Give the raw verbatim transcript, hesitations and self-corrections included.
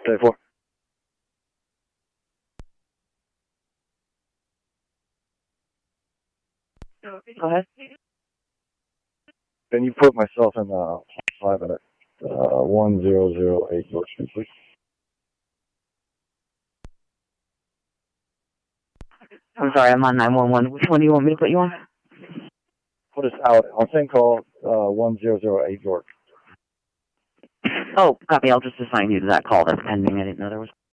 thirty-four. Go ahead. Can you put myself in uh, five minutes? Uh, one zero zero eight York Street, please. I'm sorry, I'm on nine one one. Which one do you want me to put you on? Put us out on same call, uh, one zero zero eight York. Oh, copy. I'll just assign you to that call that's pending. I didn't know there was